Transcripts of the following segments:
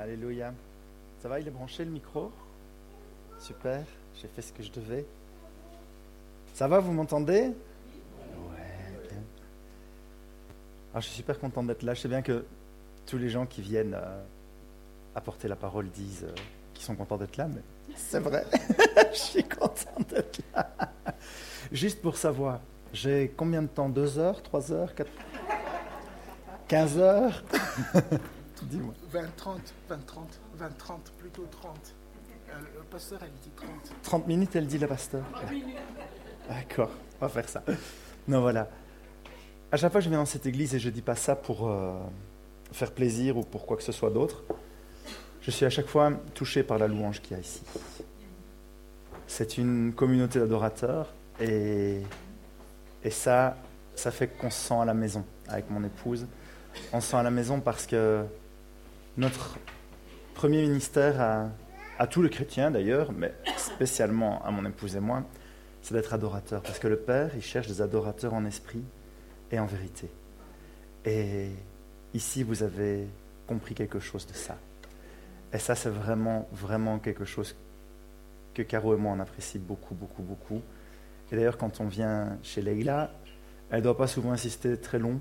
Alléluia. Ça va, il est branché le micro? Super, j'ai fait ce que je devais. Ça va, vous m'entendez? Ouais, bien. Alors, je suis super content d'être là. Je sais bien que tous les gens qui viennent apporter la parole disent qu'ils sont contents d'être là, mais c'est vrai, je suis content d'être là. Juste pour savoir, j'ai combien de temps? 2 heures, 3 heures, 4... 15 heures? Dis-moi. 20, 30, plutôt 30. Le pasteur, elle dit 30. 30 minutes, elle dit la pasteur. 30 minutes. D'accord, on va faire ça. Non, voilà. À chaque fois que je viens dans cette église, et je ne dis pas ça pour faire plaisir ou pour quoi que ce soit d'autre, je suis à chaque fois touché par la louange qu'il y a ici. C'est une communauté d'adorateurs et ça fait qu'on se sent à la maison avec mon épouse. On se sent à la maison parce que notre premier ministère à tous les chrétiens d'ailleurs, mais spécialement à mon épouse et moi, c'est d'être adorateur. Parce que le Père, il cherche des adorateurs en esprit et en vérité. Et ici, vous avez compris quelque chose de ça. Et ça, c'est vraiment, vraiment quelque chose que Caro et moi, on apprécie beaucoup, beaucoup, beaucoup. Et d'ailleurs, quand on vient chez Leïla, elle ne doit pas souvent insister très long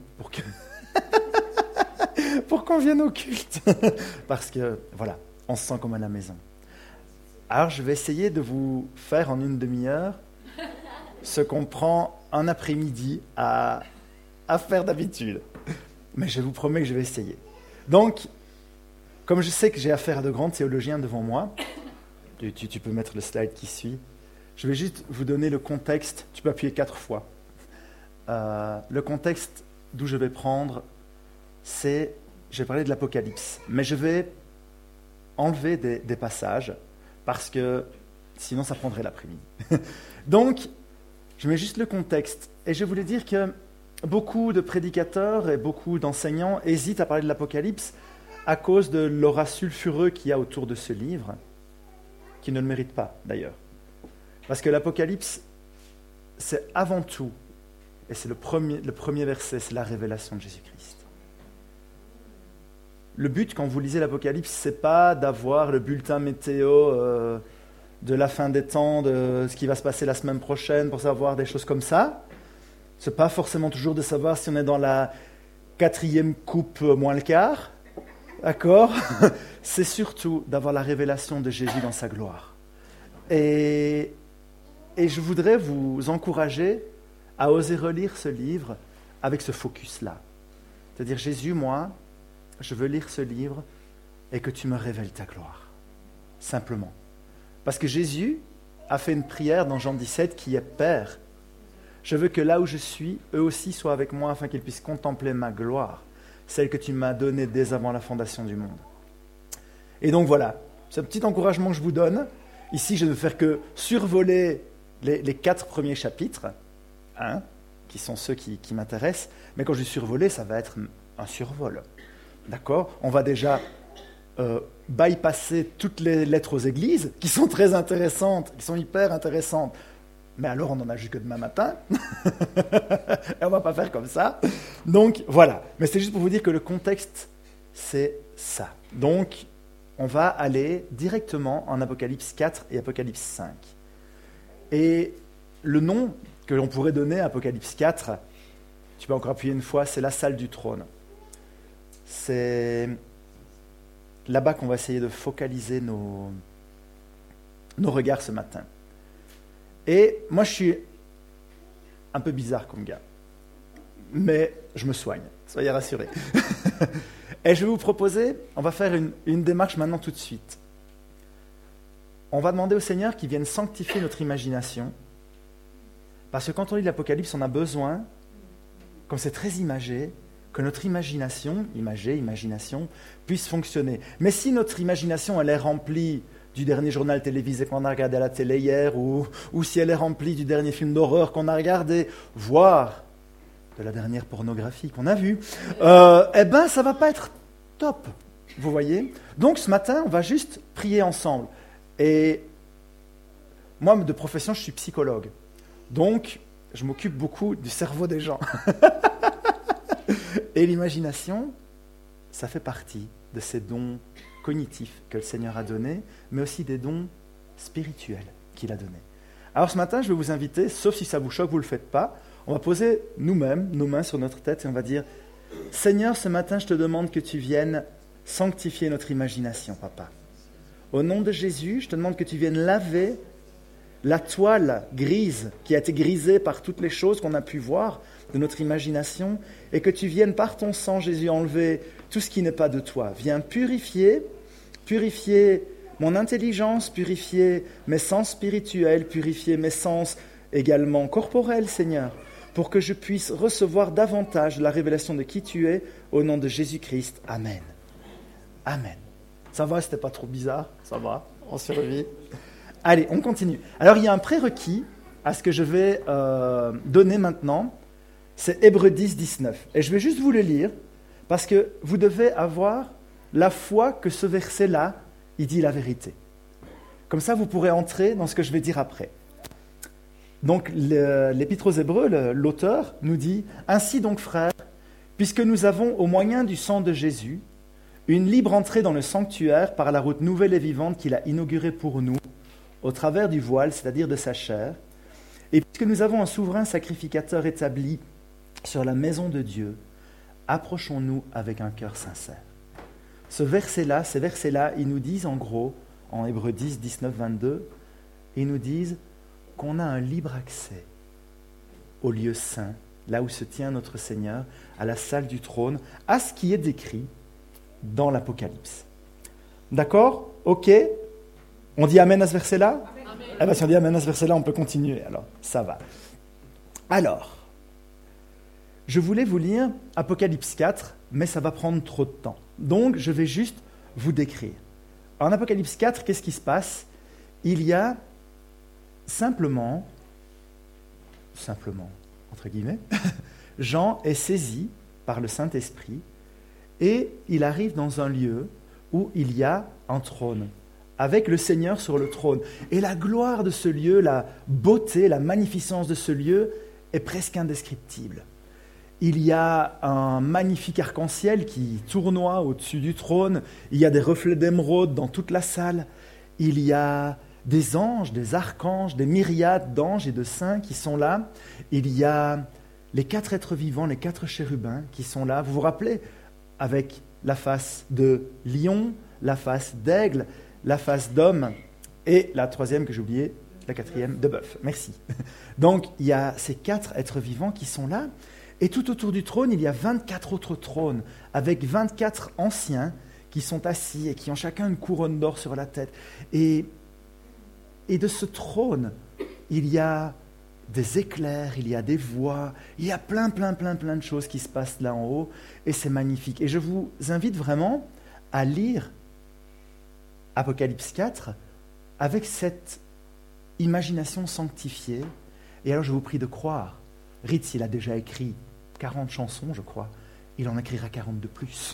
pour qu'on vienne au culte. Parce que, voilà, on se sent comme à la maison. Alors, je vais essayer de vous faire en une demi-heure ce qu'on prend un après-midi à faire d'habitude. Mais je vous promets que je vais essayer. Donc, comme je sais que j'ai affaire à de grands théologiens devant moi, tu peux mettre le slide qui suit, je vais juste vous donner le contexte. Tu peux appuyer 4 fois. Le contexte d'où je vais prendre, c'est, je vais parler de l'Apocalypse, mais je vais enlever des passages, parce que sinon ça prendrait l'après-midi. Donc, je mets juste le contexte, et je voulais dire que beaucoup de prédicateurs et beaucoup d'enseignants hésitent à parler de l'Apocalypse à cause de l'aura sulfureux qu'il y a autour de ce livre, qui ne le mérite pas d'ailleurs. Parce que l'Apocalypse, c'est avant tout, et c'est le premier verset, c'est la révélation de Jésus-Christ. Le but, quand vous lisez l'Apocalypse, c'est pas d'avoir le bulletin météo de la fin des temps, de ce qui va se passer la semaine prochaine, pour savoir des choses comme ça. C'est pas forcément toujours de savoir si on est dans la 4e coupe moins le quart. D'accord? C'est surtout d'avoir la révélation de Jésus dans sa gloire. Et je voudrais vous encourager à oser relire ce livre avec ce focus-là. C'est-à-dire, Jésus, moi, je veux lire ce livre et que tu me révèles ta gloire. Simplement. Parce que Jésus a fait une prière dans Jean 17 qui est « Père, je veux que là où je suis, eux aussi soient avec moi afin qu'ils puissent contempler ma gloire, celle que tu m'as donnée dès avant la fondation du monde. » Et donc voilà, c'est un petit encouragement que je vous donne. Ici, je ne vais faire que survoler les 4 premiers chapitres, qui sont ceux qui m'intéressent. Mais quand je dis survoler, ça va être un survol. D'accord? On va déjà bypasser toutes les lettres aux églises, qui sont très intéressantes, qui sont hyper intéressantes. Mais alors, on n'en a juste que demain matin. Et on ne va pas faire comme ça. Donc, voilà. Mais c'est juste pour vous dire que le contexte, c'est ça. Donc, on va aller directement en Apocalypse 4 et Apocalypse 5. Et le nom que l'on pourrait donner à Apocalypse 4, tu peux encore appuyer une fois, c'est la salle du trône. C'est là-bas qu'on va essayer de focaliser nos regards ce matin. Et moi, je suis un peu bizarre comme gars, mais je me soigne, soyez rassurés. Et je vais vous proposer, on va faire une démarche maintenant tout de suite. On va demander au Seigneur qu'il vienne sanctifier notre imagination, parce que quand on lit l'Apocalypse, on a besoin, comme c'est très imagé, que notre imagination puisse fonctionner. Mais si notre imagination, elle est remplie du dernier journal télévisé qu'on a regardé à la télé hier, ou si elle est remplie du dernier film d'horreur qu'on a regardé, voire de la dernière pornographie qu'on a vue, eh ben ça va pas être top, vous voyez. Donc ce matin, on va juste prier ensemble. Et moi, de profession, je suis psychologue. Donc, je m'occupe beaucoup du cerveau des gens. Et l'imagination, ça fait partie de ces dons cognitifs que le Seigneur a donnés, mais aussi des dons spirituels qu'il a donnés. Alors ce matin, je vais vous inviter, sauf si ça vous choque, vous ne le faites pas, on va poser nous-mêmes nos mains sur notre tête et on va dire « Seigneur, ce matin, je te demande que tu viennes sanctifier notre imagination, Papa. Au nom de Jésus, je te demande que tu viennes laver la toile grise qui a été grisée par toutes les choses qu'on a pu voir de notre imagination et que tu viennes par ton sang, Jésus, enlever tout ce qui n'est pas de toi. Viens purifier mon intelligence, purifier mes sens spirituels, purifier mes sens également corporels, Seigneur, pour que je puisse recevoir davantage la révélation de qui tu es, au nom de Jésus-Christ. Amen. Amen. Ça va, c'était pas trop bizarre? Ça va, on survit. Allez, on continue. Alors, il y a un prérequis à ce que je vais donner maintenant. C'est Hébreux 10, 19. Et je vais juste vous le lire, parce que vous devez avoir la foi que ce verset-là, il dit la vérité. Comme ça, vous pourrez entrer dans ce que je vais dire après. Donc, l'Épître aux Hébreux, l'auteur, nous dit « Ainsi donc, frères, puisque nous avons, au moyen du sang de Jésus, une libre entrée dans le sanctuaire par la route nouvelle et vivante qu'il a inaugurée pour nous, au travers du voile, c'est-à-dire de sa chair, et puisque nous avons un souverain sacrificateur établi sur la maison de Dieu, approchons-nous avec un cœur sincère. » Ces versets-là, ils nous disent en gros, en Hébreux 10, 19, 22, ils nous disent qu'on a un libre accès au lieu saint, là où se tient notre Seigneur, à la salle du trône, à ce qui est décrit dans l'Apocalypse. D'accord? Ok? On dit Amen à ce verset-là? Amen. Eh bien, si on dit Amen à ce verset-là, on peut continuer, alors ça va. Alors, je voulais vous lire Apocalypse 4, mais ça va prendre trop de temps. Donc, je vais juste vous décrire. En Apocalypse 4, qu'est-ce qui se passe? Il y a simplement, entre guillemets, Jean est saisi par le Saint-Esprit et il arrive dans un lieu où il y a un trône, avec le Seigneur sur le trône. Et la gloire de ce lieu, la beauté, la magnificence de ce lieu est presque indescriptible. Il y a un magnifique arc-en-ciel qui tournoie au-dessus du trône. Il y a des reflets d'émeraude dans toute la salle. Il y a des anges, des archanges, des myriades d'anges et de saints qui sont là. Il y a les 4 êtres vivants, les 4 chérubins qui sont là. Vous vous rappelez, avec la face de lion, la face d'aigle, la face d'homme et la troisième que j'ai oubliée, la 4e de bœuf. Merci. Donc, il y a ces 4 êtres vivants qui sont là. Et tout autour du trône, il y a 24 autres trônes, avec 24 anciens qui sont assis et qui ont chacun une couronne d'or sur la tête. Et de ce trône, il y a des éclairs, il y a des voix, il y a plein de choses qui se passent là en haut, et c'est magnifique. Et je vous invite vraiment à lire Apocalypse 4 avec cette imagination sanctifiée. Et alors je vous prie de croire, Ritz, il a déjà écrit 40 chansons, je crois. Il en écrira 40 de plus.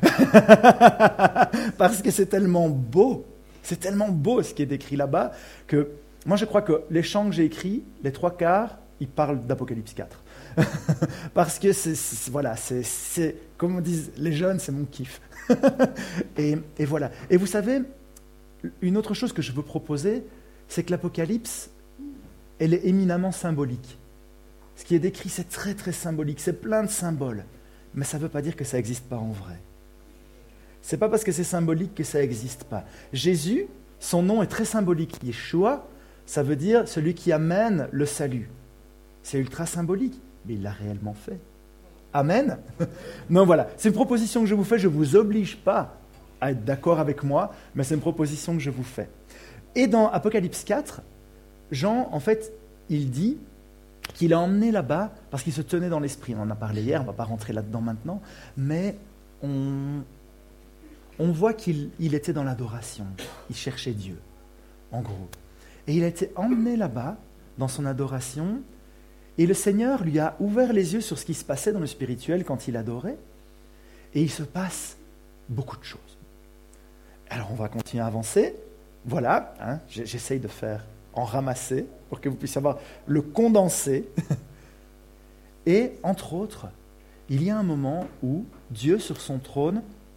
Parce que c'est tellement beau ce qui est décrit là-bas, que moi je crois que les chants que j'ai écrits, les 3/4, ils parlent d'Apocalypse 4. Parce que c'est comme disent les jeunes, c'est mon kiff. et voilà. Et vous savez, une autre chose que je veux proposer, c'est que l'Apocalypse, elle est éminemment symbolique. Ce qui est décrit, c'est très très symbolique, c'est plein de symboles. Mais ça ne veut pas dire que ça n'existe pas en vrai. Ce n'est pas parce que c'est symbolique que ça n'existe pas. Jésus, son nom est très symbolique. Yeshua, ça veut dire celui qui amène le salut. C'est ultra symbolique, mais il l'a réellement fait. Amen. Non, voilà, c'est une proposition que je vous fais, je ne vous oblige pas à être d'accord avec moi, mais c'est une proposition que je vous fais. Et dans Apocalypse 4, Jean, en fait, il dit qu'il a emmené là-bas, parce qu'il se tenait dans l'esprit. On en a parlé hier, on ne va pas rentrer là-dedans maintenant, mais on voit qu'il était dans l'adoration. Il cherchait Dieu, en gros. Et il a été emmené là-bas, dans son adoration, et le Seigneur lui a ouvert les yeux sur ce qui se passait dans le spirituel quand il adorait, et il se passe beaucoup de choses. Alors on va continuer à avancer. Voilà, j'essaye de faire en ramasser, pour que vous puissiez avoir le condensé. Et, entre autres, il y a un moment où Dieu, sur son trône,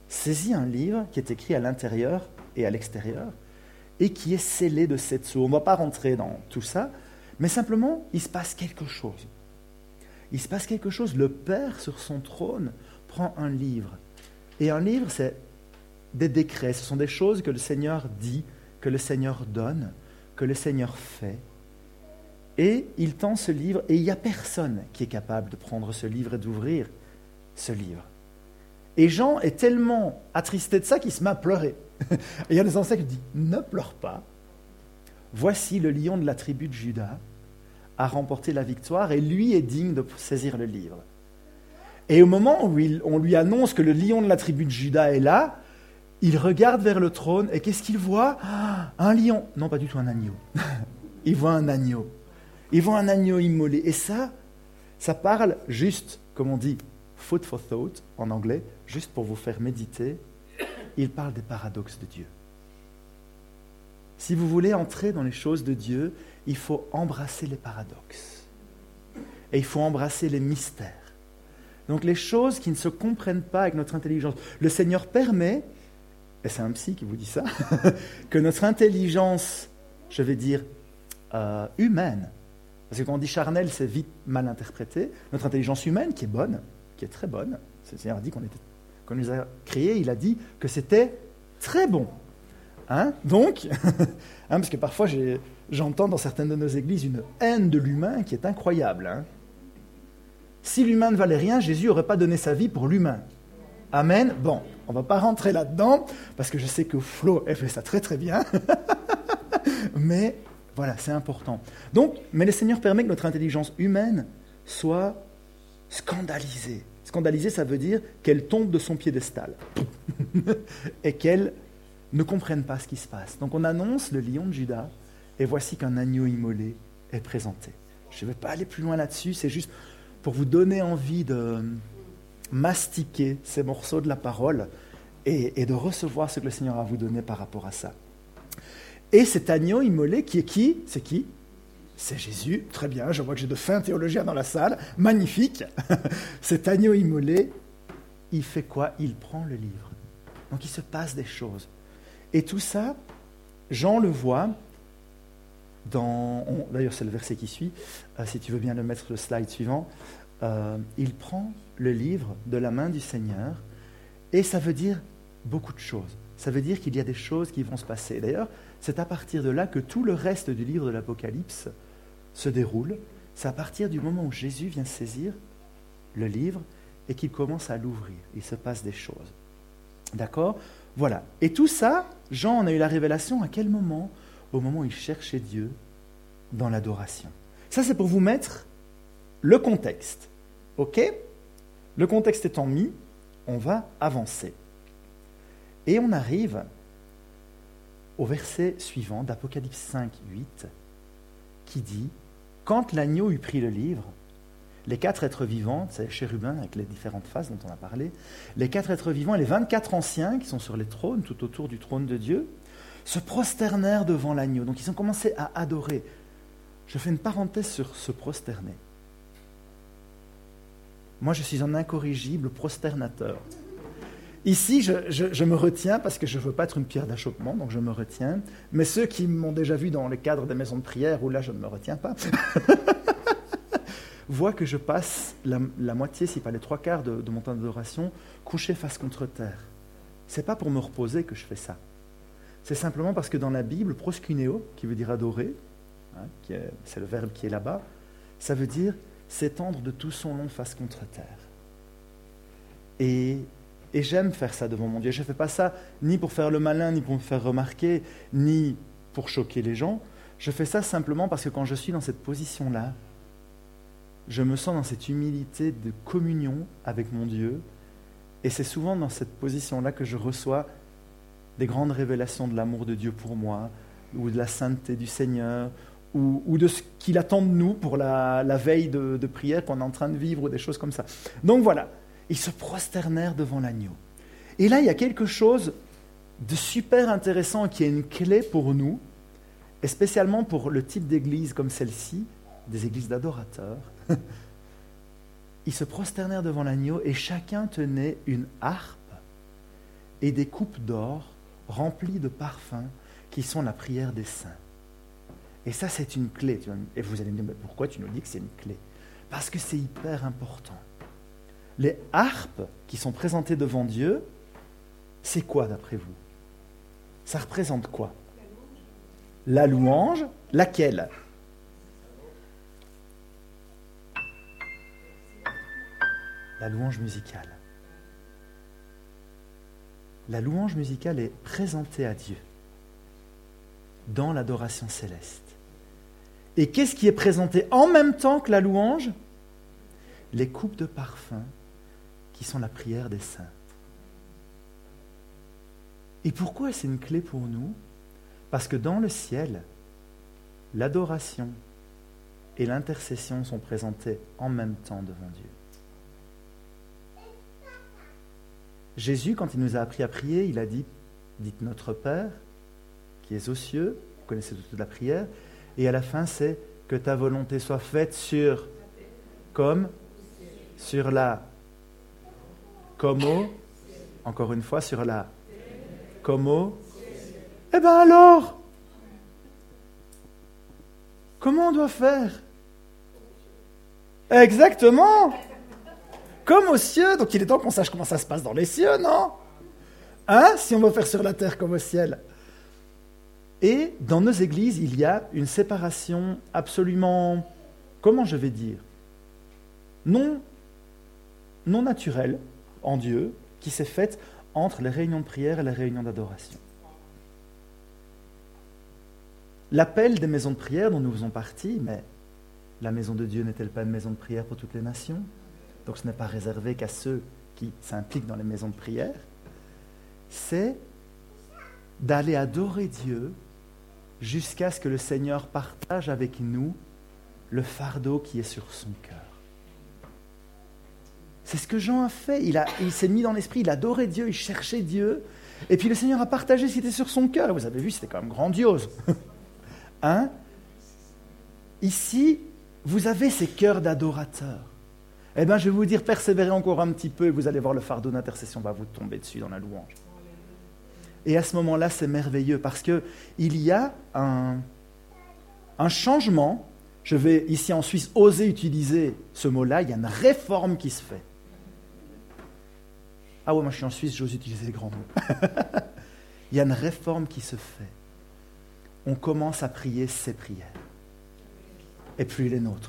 saisit un livre qui est écrit à l'intérieur et à l'extérieur et qui est scellé de 7 sceaux. On ne va pas rentrer dans tout ça, mais simplement, il se passe quelque chose. Il se passe quelque chose. Le Père, sur son trône, prend un livre. Et un livre, c'est des décrets. Ce sont des choses que le Seigneur dit, que le Seigneur donne, que le Seigneur fait. Et il tend ce livre, et il n'y a personne qui est capable de prendre ce livre et d'ouvrir ce livre. Et Jean est tellement attristé de ça qu'il se met à pleurer. Et il y a des enseignants qui disent « Ne pleure pas. Voici le lion de la tribu de Juda a remporté la victoire et lui est digne de saisir le livre. » Et au moment où on lui annonce que le lion de la tribu de Juda est là, il regarde vers le trône et qu'est-ce qu'il voit ? Un lion. Non, pas du tout un agneau. Il voit un agneau. Il voit un agneau immolé. Et ça parle juste, comme on dit, food for thought en anglais, juste pour vous faire méditer. Il parle des paradoxes de Dieu. Si vous voulez entrer dans les choses de Dieu, il faut embrasser les paradoxes. Et il faut embrasser les mystères. Donc les choses qui ne se comprennent pas avec notre intelligence. Le Seigneur permet, et c'est un psy qui vous dit ça, que notre intelligence, je vais dire, humaine, parce que quand on dit charnel, c'est vite mal interprété, notre intelligence humaine qui est bonne, qui est très bonne, le Seigneur a dit qu'on nous a créés, il a dit que c'était très bon. Donc, parce que parfois j'entends dans certaines de nos églises une haine de l'humain qui est incroyable. Si l'humain ne valait rien, Jésus n'aurait pas donné sa vie pour l'humain. Amen. Bon, on ne va pas rentrer là-dedans, parce que je sais que Flo, elle fait ça très très bien. Mais voilà, c'est important. Donc, mais le Seigneur permet que notre intelligence humaine soit scandalisée. Scandalisée, ça veut dire qu'elle tombe de son piédestal et qu'elle ne comprenne pas ce qui se passe. Donc on annonce le lion de Juda, et voici qu'un agneau immolé est présenté. Je ne vais pas aller plus loin là-dessus, c'est juste pour vous donner envie de mastiquer ces morceaux de la parole et de recevoir ce que le Seigneur a à vous donner par rapport à ça. Et cet agneau immolé, qui est qui ? C'est qui ? C'est Jésus. Très bien, je vois que j'ai de fins théologiens dans la salle. Magnifique. Cet agneau immolé, il fait quoi ? Il prend le livre. Donc il se passe des choses. Et tout ça, Jean le voit d'ailleurs c'est le verset qui suit, si tu veux bien le mettre sur le slide suivant, il prend le livre de la main du Seigneur, et ça veut dire beaucoup de choses. Ça veut dire qu'il y a des choses qui vont se passer. D'ailleurs, c'est à partir de là que tout le reste du livre de l'Apocalypse se déroule. C'est à partir du moment où Jésus vient saisir le livre et qu'il commence à l'ouvrir. Il se passe des choses. D'accord ? Voilà. Et tout ça, Jean en a eu la révélation à quel moment ? Au moment où il cherchait Dieu dans l'adoration. Ça, c'est pour vous mettre le contexte. OK ? Le contexte étant mis, on va avancer. Et on arrive au verset suivant d'Apocalypse 5, 8, qui dit « Quand l'agneau eut pris le livre, les 4 êtres vivants, c'est les chérubins avec les différentes faces dont on a parlé, les 4 êtres vivants et les 24 anciens qui sont sur les trônes, tout autour du trône de Dieu, se prosternèrent devant l'agneau. » Donc ils ont commencé à adorer. Je fais une parenthèse sur se prosterner. Moi, je suis un incorrigible prosternateur. Ici, je me retiens parce que je ne veux pas être une pierre d'achoppement, donc je me retiens. Mais ceux qui m'ont déjà vu dans le cadre des maisons de prière, où là, je ne me retiens pas, voient que je passe la moitié, si pas les 3/4 de mon temps d'adoration, couché face contre terre. Ce n'est pas pour me reposer que je fais ça. C'est simplement parce que dans la Bible, proskuneo, qui veut dire adorer, c'est le verbe qui est là-bas, ça veut dire s'étendre de tout son long face contre terre. Et j'aime faire ça devant mon Dieu. Je ne fais pas ça ni pour faire le malin, ni pour me faire remarquer, ni pour choquer les gens. Je fais ça simplement parce que quand je suis dans cette position-là, je me sens dans cette humilité de communion avec mon Dieu. Et c'est souvent dans cette position-là que je reçois des grandes révélations de l'amour de Dieu pour moi, ou de la sainteté du Seigneur, ou de ce qu'il attend de nous pour la veille de prière qu'on est en train de vivre, ou des choses comme ça. Donc voilà, ils se prosternèrent devant l'agneau. Et là, il y a quelque chose de super intéressant qui est une clé pour nous, et spécialement pour le type d'église comme celle-ci, des églises d'adorateurs. Ils se prosternèrent devant l'agneau et chacun tenait une harpe et des coupes d'or remplies de parfums qui sont la prière des saints. Et ça, c'est une clé. Et vous allez me dire, mais pourquoi tu nous dis que c'est une clé? Parce que c'est hyper important. Les harpes qui sont présentées devant Dieu, c'est quoi d'après vous? Ça représente quoi? La louange, laquelle? La louange musicale. La louange musicale est présentée à Dieu dans l'adoration céleste. Et qu'est-ce qui est présenté en même temps que la louange? Les coupes de parfum qui sont la prière des saints. Et pourquoi c'est une clé pour nous? Parce que dans le ciel, l'adoration et l'intercession sont présentées en même temps devant Dieu. Jésus, quand il nous a appris à prier, il a dit, dites notre Père, qui est aux cieux, vous connaissez toute la prière, et à la fin c'est que ta volonté soit faite sur, comme, sur la, comme au, encore une fois, sur la, comme au, eh bien alors, comment on doit faire? Exactement! Comme aux cieux, donc il est temps qu'on sache comment ça se passe dans les cieux, non? Hein? Si on veut faire sur la terre comme au ciel. Et dans nos églises, il y a une séparation absolument, comment je vais dire, non naturelle en Dieu, qui s'est faite entre les réunions de prière et les réunions d'adoration. L'appel des maisons de prière dont nous faisons partie, mais la maison de Dieu n'est-elle pas une maison de prière pour toutes les nations? Donc ce n'est pas réservé qu'à ceux qui s'impliquent dans les maisons de prière, c'est d'aller adorer Dieu jusqu'à ce que le Seigneur partage avec nous le fardeau qui est sur son cœur. C'est ce que Jean a fait. Il s'est mis dans l'esprit, il adorait Dieu, il cherchait Dieu, et puis le Seigneur a partagé ce qui était sur son cœur. Vous avez vu, c'était quand même grandiose. Hein? Ici, vous avez ces cœurs d'adorateurs. Eh bien, je vais vous dire, persévérez encore un petit peu et vous allez voir le fardeau d'intercession va vous tomber dessus dans la louange. Et à ce moment-là, c'est merveilleux parce qu'il y a un changement. Je vais ici en Suisse oser utiliser ce mot-là. Il y a une réforme qui se fait. Ah ouais, moi je suis en Suisse, j'ose utiliser les grands mots. Il y a une réforme qui se fait. On commence à prier ses prières et plus les nôtres.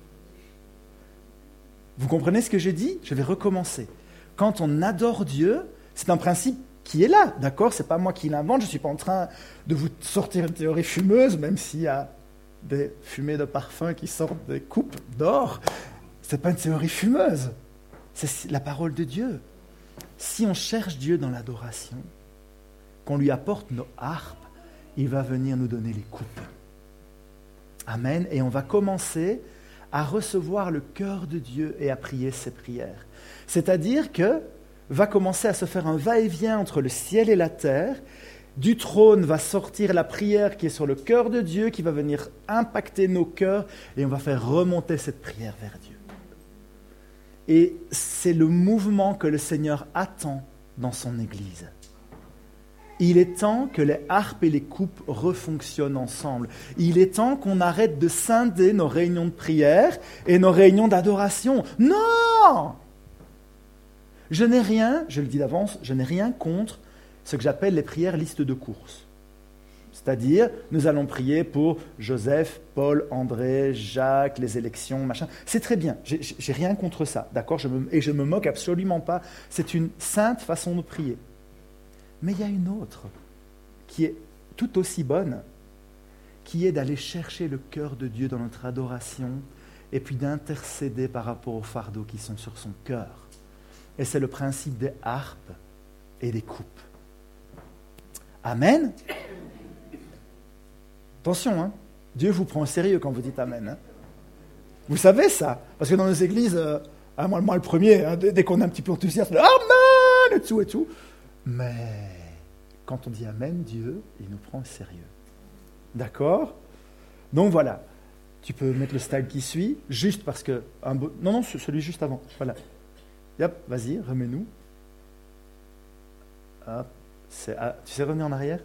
Vous comprenez ce que j'ai dit? Je vais recommencer. Quand on adore Dieu, c'est un principe qui est là, d'accord? Ce n'est pas moi qui l'invente, je ne suis pas en train de vous sortir une théorie fumeuse, même s'il y a des fumées de parfum qui sortent des coupes d'or. Ce n'est pas une théorie fumeuse, c'est la parole de Dieu. Si on cherche Dieu dans l'adoration, qu'on lui apporte nos harpes, il va venir nous donner les coupes. Amen. Et on va commencer à recevoir le cœur de Dieu et à prier ses prières. C'est-à-dire que va commencer à se faire un va-et-vient entre le ciel et la terre. Du trône va sortir la prière qui est sur le cœur de Dieu, qui va venir impacter nos cœurs, et on va faire remonter cette prière vers Dieu. Et c'est le mouvement que le Seigneur attend dans son Église. Il est temps que les harpes et les coupes refonctionnent ensemble. Il est temps qu'on arrête de scinder nos réunions de prière et nos réunions d'adoration. Non! Je n'ai rien, je le dis d'avance, je n'ai rien contre ce que j'appelle les prières liste de courses. C'est-à-dire, nous allons prier pour Joseph, Paul, André, Jacques, les élections, machin. C'est très bien, j'ai rien contre ça, d'accord? Et je me moque absolument pas. C'est une sainte façon de prier. Mais il y a une autre qui est tout aussi bonne, qui est d'aller chercher le cœur de Dieu dans notre adoration et puis d'intercéder par rapport aux fardeaux qui sont sur son cœur. Et c'est le principe des harpes et des coupes. Amen. Attention, hein, Dieu vous prend au sérieux quand vous dites Amen. Hein. Vous savez ça, parce que dans nos églises, moi le premier, hein, dès qu'on est un petit peu enthousiaste, Amen et tout. Mais quand on dit Amen, Dieu, il nous prend au sérieux. D'accord? Donc voilà, tu peux mettre le style qui suit, juste parce que... Non, celui juste avant, voilà. Yep, vas-y, remets-nous. Hop, tu sais revenir en arrière?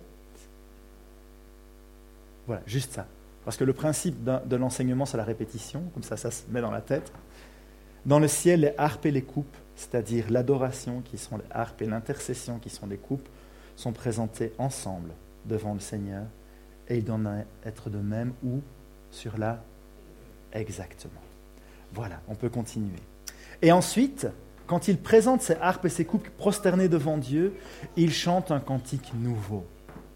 Voilà, juste ça. Parce que le principe de l'enseignement, c'est la répétition, comme ça se met dans la tête. Dans le ciel, les harpes et les coupes, c'est-à-dire l'adoration qui sont les harpes et l'intercession qui sont les coupes, sont présentées ensemble devant le Seigneur. Et il doit en être de même où? Sur la... Exactement. Voilà, on peut continuer. Et ensuite, quand il présente ses harpes et ses coupes prosternées devant Dieu, il chante un cantique nouveau.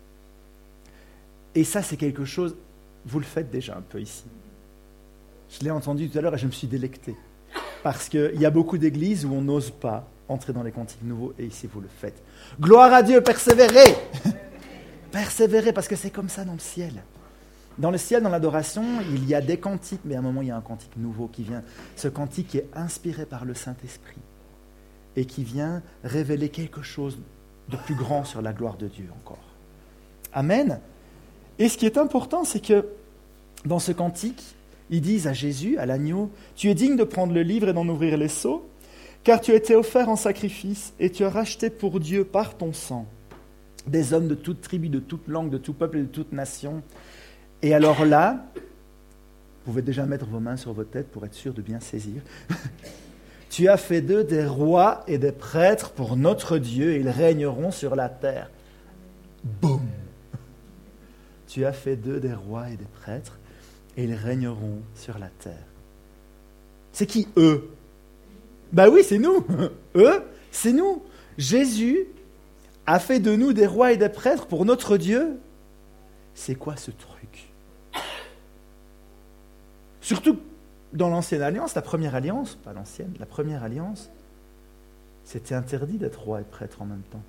Et ça, c'est quelque chose, vous le faites déjà un peu ici. Je l'ai entendu tout à l'heure et je me suis délecté. Parce qu'il y a beaucoup d'églises où on n'ose pas entrer dans les cantiques nouveaux, et ici, vous le faites. Gloire à Dieu, persévérez! Persévérez, parce que c'est comme ça dans le ciel. Dans le ciel, dans l'adoration, il y a des cantiques, mais à un moment, il y a un cantique nouveau qui vient. Ce cantique est inspiré par le Saint-Esprit et qui vient révéler quelque chose de plus grand sur la gloire de Dieu encore. Amen. Et ce qui est important, c'est que dans ce cantique, ils disent à Jésus, à l'agneau, « Tu es digne de prendre le livre et d'en ouvrir les sceaux, car tu as été offert en sacrifice et tu as racheté pour Dieu par ton sang des hommes de toute tribu, de toute langue, de tout peuple et de toute nation. » Et alors là, vous pouvez déjà mettre vos mains sur vos têtes pour être sûr de bien saisir. « Tu as fait d'eux des rois et des prêtres pour notre Dieu, et ils régneront sur la terre. » Boum! Tu as fait d'eux des rois et des prêtres, et ils régneront sur la terre. C'est qui, eux? Ben oui, c'est nous. Eux, c'est nous. Jésus a fait de nous des rois et des prêtres pour notre Dieu. C'est quoi ce truc? Surtout dans l'ancienne alliance, la première alliance, pas l'ancienne, la première alliance, c'était interdit d'être roi et prêtre en même temps.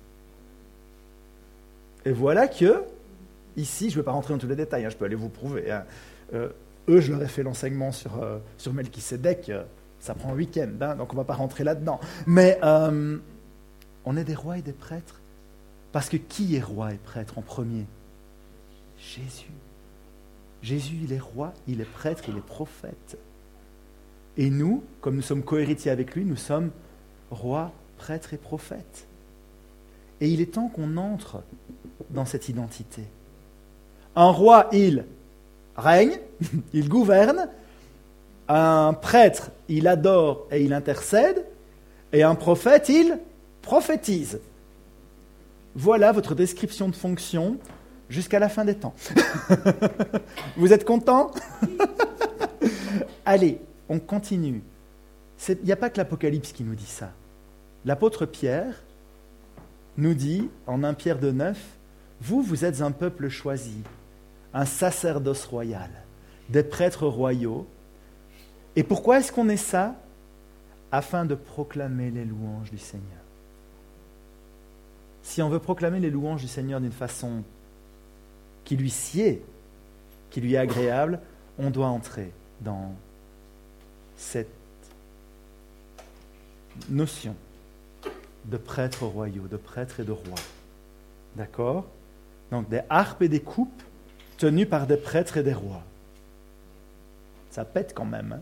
Et voilà que, ici, je ne vais pas rentrer dans tous les détails, je peux aller vous prouver. Eux, je leur ai fait l'enseignement sur Melchisédek, ça prend un week-end, donc on ne va pas rentrer là-dedans. Mais on est des rois et des prêtres, parce que qui est roi et prêtre en premier? Jésus. Jésus, il est roi, il est prêtre, il est prophète. Et nous, comme nous sommes cohéritiers avec lui, nous sommes rois, prêtres et prophètes. Et il est temps qu'on entre dans cette identité. Un roi, il règne, il gouverne. Un prêtre, il adore et il intercède. Et un prophète, il prophétise. Voilà votre description de fonction jusqu'à la fin des temps. Vous êtes contents? Allez, on continue. Il n'y a pas que l'Apocalypse qui nous dit ça. L'apôtre Pierre nous dit, en 1 Pierre 2,9, « Vous êtes un peuple choisi, un sacerdoce royal, des prêtres royaux. » Et pourquoi est-ce qu'on est ça? Afin de proclamer les louanges du Seigneur. Si on veut proclamer les louanges du Seigneur d'une façon qui lui sied, qui lui est agréable, on doit entrer dans cette notion de prêtres royaux, de prêtres et de rois. D'accord? Donc des harpes et des coupes tenues par des prêtres et des rois. Ça pète quand même.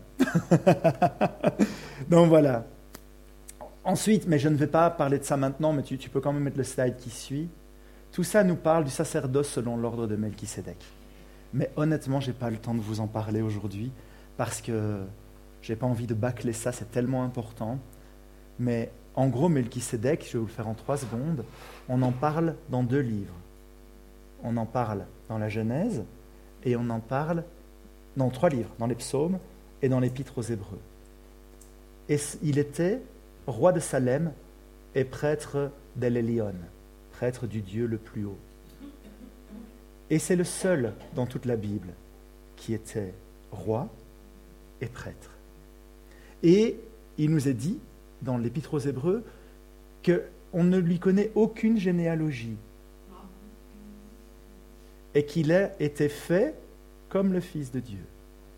Donc voilà. Ensuite, mais je ne vais pas parler de ça maintenant, mais tu peux quand même mettre le slide qui suit. Tout ça nous parle du sacerdoce selon l'ordre de Melchisédek. Mais honnêtement, je n'ai pas le temps de vous en parler aujourd'hui parce que je n'ai pas envie de bâcler ça, c'est tellement important. Mais en gros, Melchisédek, je vais vous le faire en 3 secondes, on en parle dans 2 livres. On en parle dans la Genèse et on en parle dans 3 livres, dans les psaumes et dans l'épître aux Hébreux. Et il était roi de Salem et prêtre d'El Elyon, prêtre du Dieu le plus haut. Et c'est le seul dans toute la Bible qui était roi et prêtre. Et il nous est dit, dans l'Épître aux Hébreux, qu'on ne lui connaît aucune généalogie et qu'il a été fait comme le Fils de Dieu.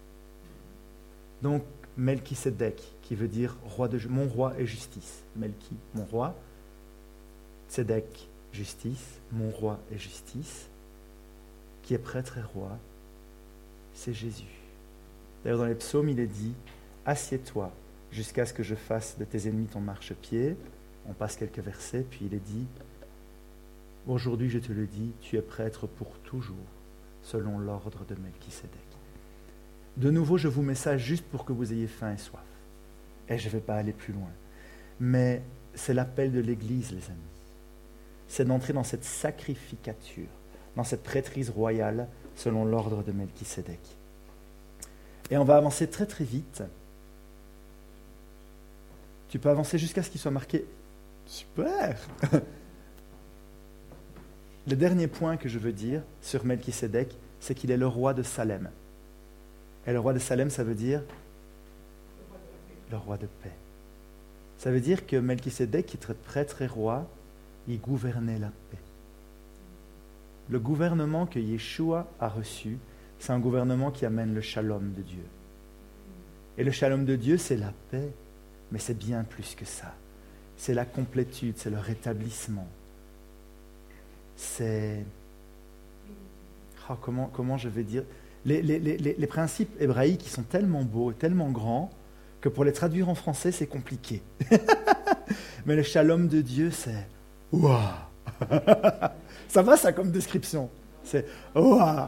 Donc, Melchisédek, qui veut dire mon roi et justice. Melchi, mon roi. Sédek, justice. Mon roi et justice. Qui est prêtre et roi, c'est Jésus. D'ailleurs, dans les psaumes, il est dit « Assieds-toi jusqu'à ce que je fasse de tes ennemis ton marchepied ». On passe quelques versets, puis il est dit Aujourd'hui, je te le dis, tu es prêtre pour toujours, selon l'ordre de Melchisédek. De nouveau, je vous mets ça juste pour que vous ayez faim et soif. Et je ne vais pas aller plus loin. Mais c'est l'appel de l'Église, les amis. C'est d'entrer dans cette sacrificature, dans cette prêtrise royale, selon l'ordre de Melchisédek. Et on va avancer très très vite. Tu peux avancer jusqu'à ce qu'il soit marqué. Super. Le dernier point que je veux dire sur Melchisédek, c'est qu'il est le roi de Salem. Et le roi de Salem, ça veut dire le roi de paix. Ça veut dire que Melchisédek, qui est prêtre et roi, il gouvernait la paix. Le gouvernement que Yeshua a reçu, c'est un gouvernement qui amène le shalom de Dieu. Et le shalom de Dieu, c'est la paix, mais c'est bien plus que ça. C'est la complétude, c'est le rétablissement. C'est... Oh, comment je vais dire... Les principes hébraïques, ils sont tellement beaux, tellement grands, que pour les traduire en français, c'est compliqué. Mais le shalom de Dieu, c'est... Waouh. Ça va, ça, comme description? C'est... Waouh.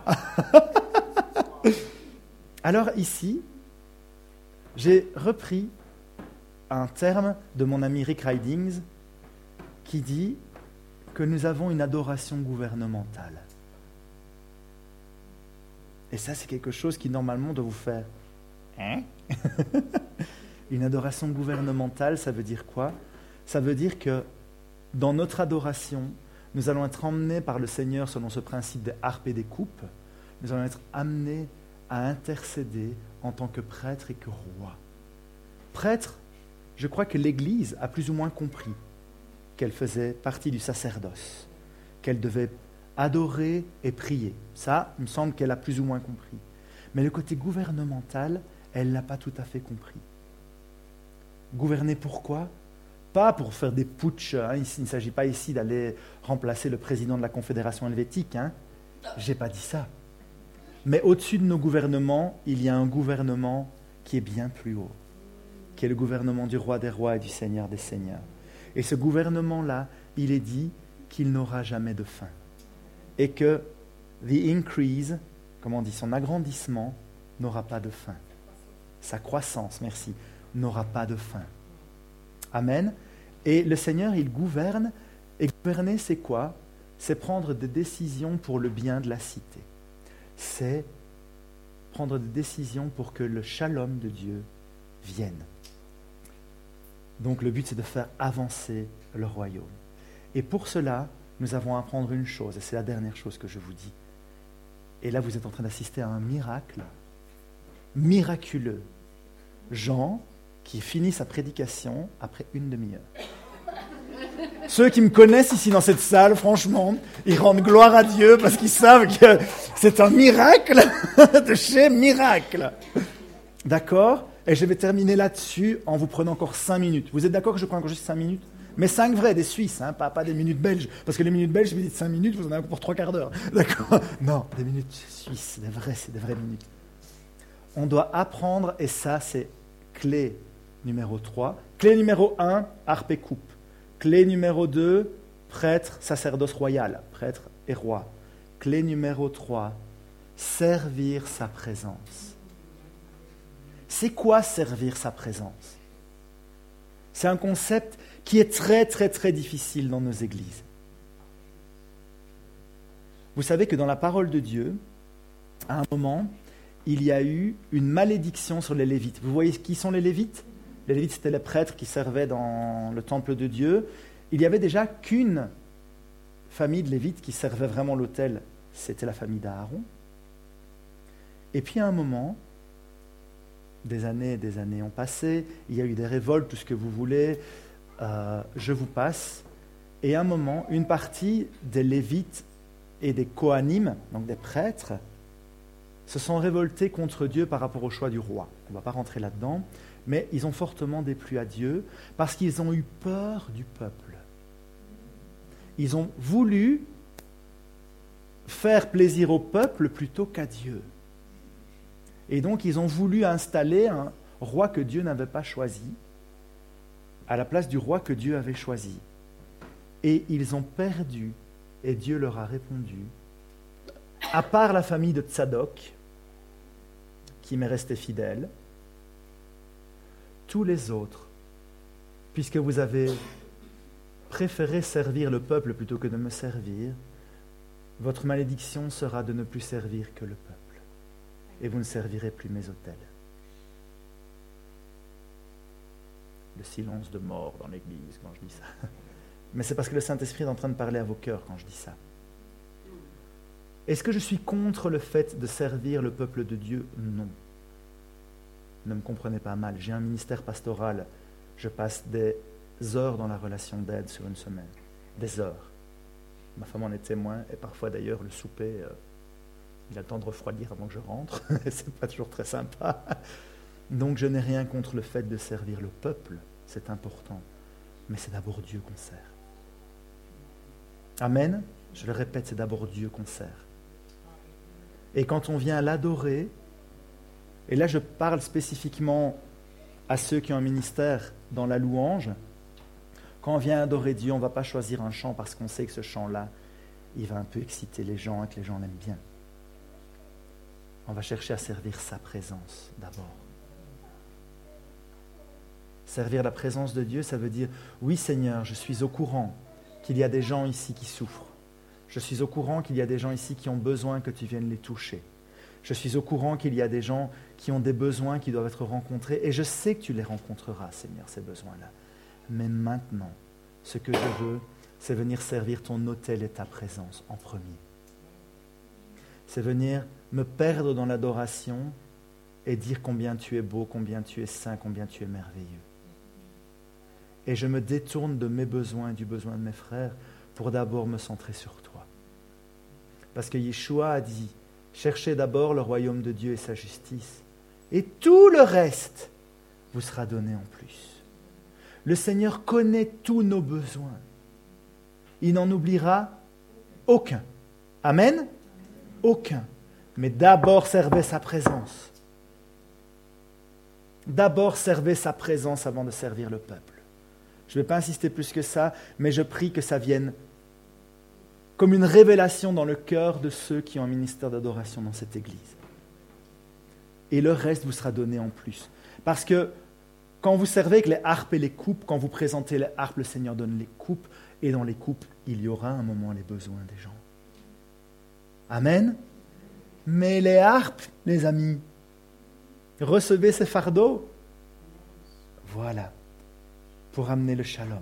Alors ici, j'ai repris un terme de mon ami Rick Ridings qui dit que nous avons une adoration gouvernementale. Et ça, c'est quelque chose qui, normalement, doit vous faire... Hein? Une adoration gouvernementale, ça veut dire quoi? Ça veut dire que dans notre adoration, nous allons être emmenés par le Seigneur selon ce principe des harpes et des coupes. Nous allons être amenés à intercéder en tant que prêtre et que roi. Prêtre, je crois que l'Église a plus ou moins compris qu'elle faisait partie du sacerdoce, qu'elle devait adorer et prier. Ça, il me semble qu'elle a plus ou moins compris. Mais le côté gouvernemental, elle ne l'a pas tout à fait compris. Gouverner pourquoi? Pas pour faire des putschs. Hein. Il ne s'agit pas ici d'aller remplacer le président de la Confédération helvétique. Hein. Je n'ai pas dit ça. Mais au-dessus de nos gouvernements, il y a un gouvernement qui est bien plus haut, qui est le gouvernement du roi des rois et du seigneur des seigneurs. Et ce gouvernement-là, il est dit qu'il n'aura jamais de fin. Et que the increase, comment on dit, son agrandissement n'aura pas de fin. Sa croissance, merci, n'aura pas de fin. Amen. Et le Seigneur, il gouverne. Et gouverner, c'est quoi? C'est prendre des décisions pour le bien de la cité. C'est prendre des décisions pour que le shalom de Dieu vienne. Donc le but, c'est de faire avancer le royaume. Et pour cela, nous avons à apprendre une chose, et c'est la dernière chose que je vous dis. Et là, vous êtes en train d'assister à un miracle miraculeux. Jean, qui finit sa prédication après une demi-heure. Ceux qui me connaissent ici dans cette salle, franchement, ils rendent gloire à Dieu parce qu'ils savent que c'est un miracle de chez miracle. D'accord? Et je vais terminer là-dessus en vous prenant encore 5 minutes. Vous êtes d'accord que je prends encore juste 5 minutes? Mais 5 vrais, des Suisses, hein, pas des minutes belges. Parce que les minutes belges, je vous dis 5 minutes, vous en avez pour 3/4 d'heure. D'accord? Non, des minutes suisses, c'est des vraies minutes. On doit apprendre, et ça c'est clé numéro 3. Clé numéro 1, harpe et coupe. Clé numéro 2, prêtre, sacerdoce royal, prêtre et roi. Clé numéro 3, servir sa présence. C'est quoi servir sa présence? C'est un concept qui est très très très difficile dans nos églises. Vous savez que dans la parole de Dieu, à un moment, il y a eu une malédiction sur les Lévites. Vous voyez qui sont les Lévites? Les Lévites, c'était les prêtres qui servaient dans le temple de Dieu. Il n'y avait déjà qu'une famille de Lévites qui servait vraiment l'autel, c'était la famille d'Aaron. Et puis à un moment, des années ont passé, il y a eu des révoltes, tout ce que vous voulez, je vous passe. Et à un moment, une partie des Lévites et des Kohanim, donc des prêtres, se sont révoltés contre Dieu par rapport au choix du roi. On ne va pas rentrer là-dedans, mais ils ont fortement déplu à Dieu parce qu'ils ont eu peur du peuple. Ils ont voulu faire plaisir au peuple plutôt qu'à Dieu. Et donc ils ont voulu installer un roi que Dieu n'avait pas choisi à la place du roi que Dieu avait choisi. Et ils ont perdu Et Dieu leur a répondu, à part la famille de Tsadok, qui m'est restée fidèle, tous les autres, puisque vous avez préféré servir le peuple plutôt que de me servir, votre malédiction sera de ne plus servir que le peuple, et vous ne servirez plus mes autels. Le silence de mort dans l'Église quand je dis ça. Mais c'est parce que le Saint-Esprit est en train de parler à vos cœurs quand je dis ça. Est-ce que je suis contre le fait de servir le peuple de Dieu? Non. Ne me comprenez pas mal. J'ai un ministère pastoral. Je passe des heures dans la relation d'aide sur une semaine. Des heures. Ma femme en est témoin. Et parfois d'ailleurs, le souper, il a le temps de refroidir avant que je rentre. C'est pas toujours très sympa. Donc je n'ai rien contre le fait de servir le peuple. C'est important. Mais c'est d'abord Dieu qu'on sert. Amen. Je le répète, c'est d'abord Dieu qu'on sert. Et quand on vient l'adorer, et là je parle spécifiquement à ceux qui ont un ministère dans la louange, quand on vient adorer Dieu, on ne va pas choisir un chant parce qu'on sait que ce chant-là, il va un peu exciter les gens et que les gens l'aiment bien. On va chercher à servir sa présence d'abord. Servir la présence de Dieu, ça veut dire, oui Seigneur, je suis au courant qu'il y a des gens ici qui souffrent. Je suis au courant qu'il y a des gens ici qui ont besoin que tu viennes les toucher. Je suis au courant qu'il y a des gens qui ont des besoins qui doivent être rencontrés. Et je sais que tu les rencontreras, Seigneur, ces besoins-là. Mais maintenant, ce que je veux, c'est venir servir ton autel et ta présence en premier. C'est venir me perdre dans l'adoration et dire combien tu es beau, combien tu es saint, combien tu es merveilleux. Et je me détourne de mes besoins et du besoin de mes frères pour d'abord me centrer sur toi. Parce que Yeshua a dit, cherchez d'abord le royaume de Dieu et sa justice, et tout le reste vous sera donné en plus. Le Seigneur connaît tous nos besoins. Il n'en oubliera aucun. Amen? Aucun. Mais d'abord servez sa présence. D'abord servez sa présence avant de servir le peuple. Je ne vais pas insister plus que ça, mais je prie que ça vienne comme une révélation dans le cœur de ceux qui ont un ministère d'adoration dans cette Église. Et le reste vous sera donné en plus. Parce que quand vous servez avec les harpes et les coupes, quand vous présentez les harpes, le Seigneur donne les coupes, et dans les coupes, il y aura un moment les besoins des gens. Amen. Mais les harpes, les amis, recevez ces fardeaux. Voilà. Pour amener le shalom.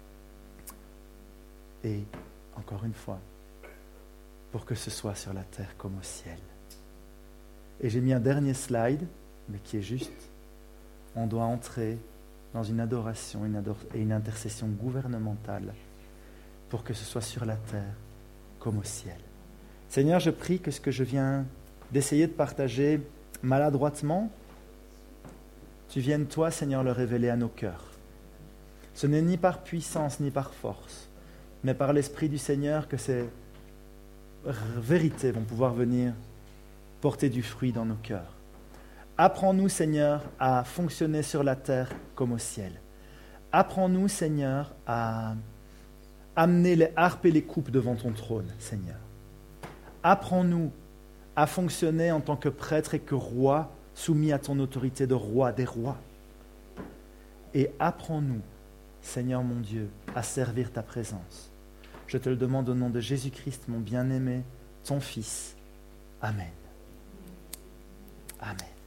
Et, encore une fois, pour que ce soit sur la terre comme au ciel. Et j'ai mis un dernier slide, mais qui est juste. On doit entrer dans une adoration et une intercession gouvernementale pour que ce soit sur la terre comme au ciel. Seigneur, je prie que ce que je viens d'essayer de partager maladroitement, tu viennes, toi, Seigneur, le révéler à nos cœurs. Ce n'est ni par puissance ni par force, mais par l'Esprit du Seigneur que ces vérités vont pouvoir venir porter du fruit dans nos cœurs. Apprends-nous, Seigneur, à fonctionner sur la terre comme au ciel. Apprends-nous, Seigneur, à amener les harpes et les coupes devant ton trône, Seigneur. Apprends-nous à fonctionner en tant que prêtre et que roi, soumis à ton autorité de roi des rois. Et apprends-nous, Seigneur mon Dieu, à servir ta présence. Je te le demande au nom de Jésus-Christ, mon bien-aimé, ton Fils. Amen. Amen.